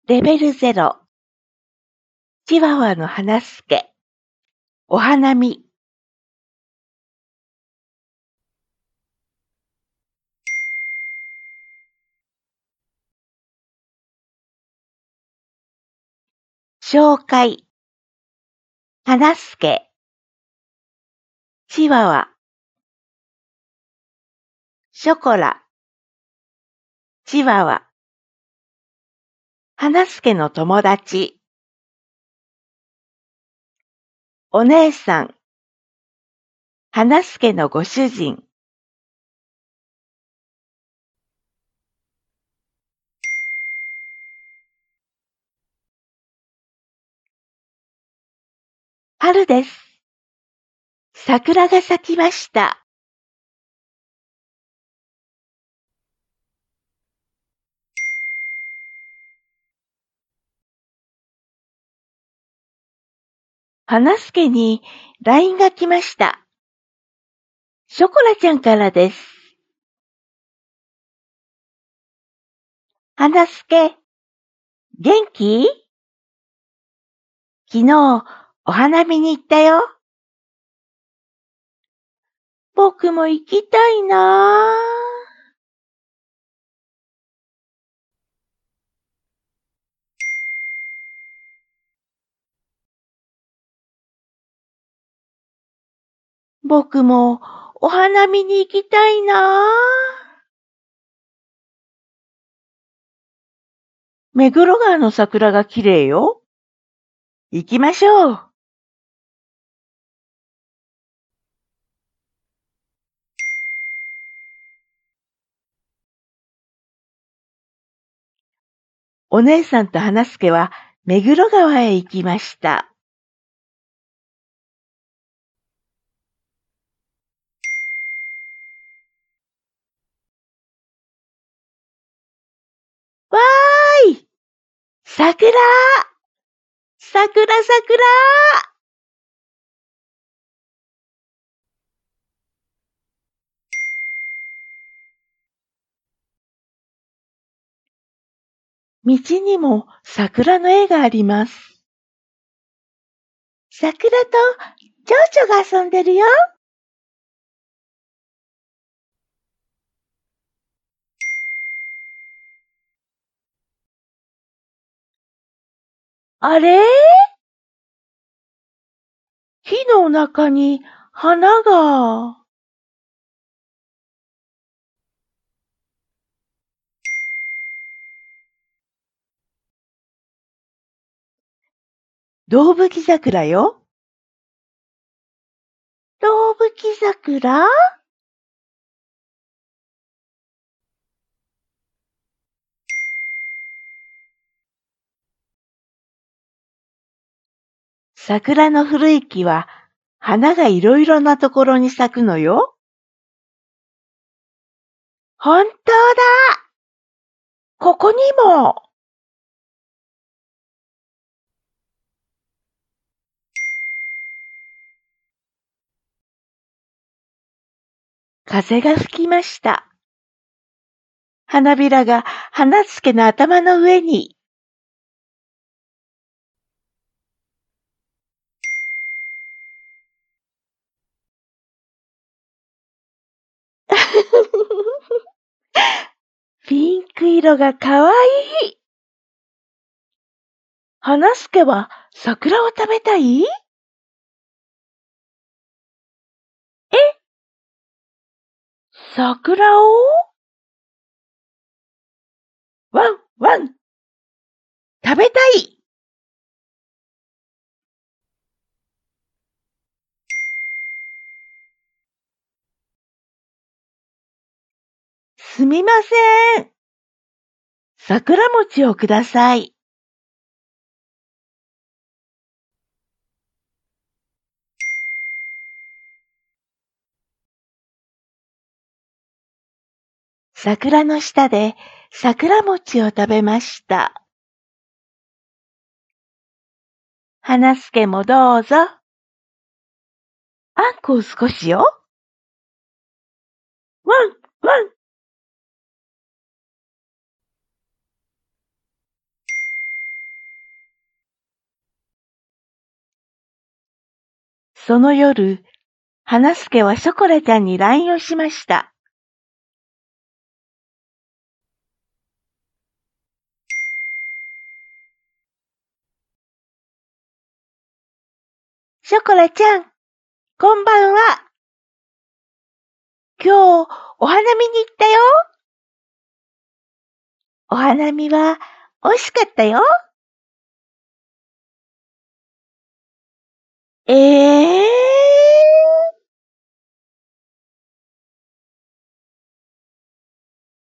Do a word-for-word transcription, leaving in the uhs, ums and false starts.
レベルゼロ、チワワの花助、お花見。紹介、花助、チワワ、ショコラ、チワワ、花助の友達、お姉さん、花助のご主人。春です。桜が咲きました。花助に ライン が来ました。ショコラちゃんからです。花助、元気？昨日、お花見に行ったよ。僕も行きたいなぁ。僕もお花見に行きたいなぁ。目黒川の桜が綺麗よ。行きましょう。お姉さんと花助は目黒川へ行きました。わーい！桜！桜桜！道にも桜の絵があります。桜と蝶々が遊んでるよ。あれ？木の中に花が。胴吹き桜よ。胴吹き桜？桜の古い木は花がいろいろなところに咲くのよ。本当だ！ここにも。風が吹きました。花びらが花助の頭の上に。ピンク色がかわいい。花助は桜を食べたい？え？桜を？ワンワン！食べたい！すみません。桜餅をください。桜の下で桜餅を食べました。花助もどうぞ。あんこを少しよ。ワンワン。 その夜、花助はショコラちゃんに ライン をしました。ショコラちゃん、こんばんは。今日、お花見に行ったよ。お花見は、美味しかったよ。ええ